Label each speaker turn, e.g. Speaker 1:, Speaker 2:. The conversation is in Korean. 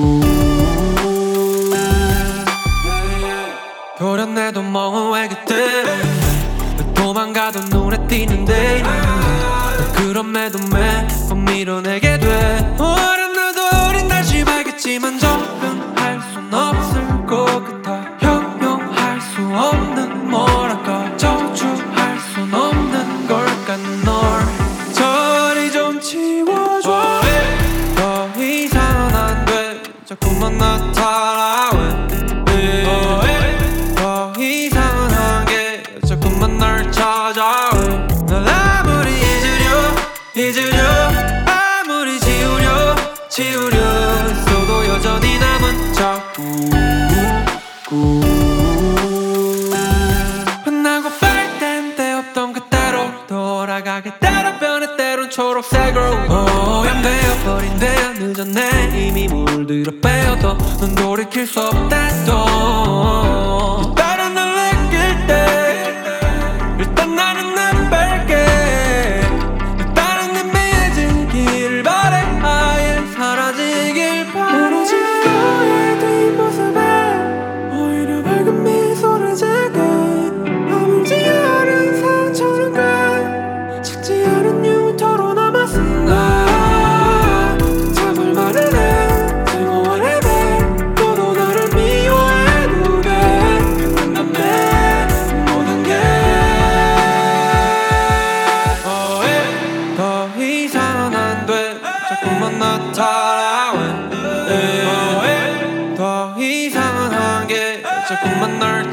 Speaker 1: 도련내도 멍해 그때 도망가도 눈에 띄는데 그럼에도 매번 밀어내게 돼. 어린 나도 어린 다시 알겠지만 적응할 순 없을 것 같아. 형용할 수 없는 뭐랄까 저주할 순 없는 걸까. 널 저리 좀 치워줘. 더 이상은 안 돼. 자꾸만 나타나 왜 더 이상은 한게 자꾸만 날 찾아와. 널 아무리 잊으려 아무리 지우려 했어도 여전히 남은 자꾸 빛나고 빨땐 때 없던 그때로 돌아가게 때로 변해 때론 초록색으로 오염되어버린대야. 늦었네 이미 물들어 빼어도 넌 돌이킬 수 없댔어. 다른 널 느낄 때 일단 나는 내 뺄게. 다른 내 미해지길 바래. 아예 사라지길 바래. 멀어지는 너의 뒷모습에 오히려 밝은 미소를 짓게. 아물지 않은 상처는 꽤 식지 않은 유토로 남았어. 나 참을 말을 해 증오하려 돼. 너도 나를 미워해도 돼. 난 내 모든 게 더 이상은 안 돼. 자꾸만 나타나 왜 더 이상은 한 게 자꾸만 날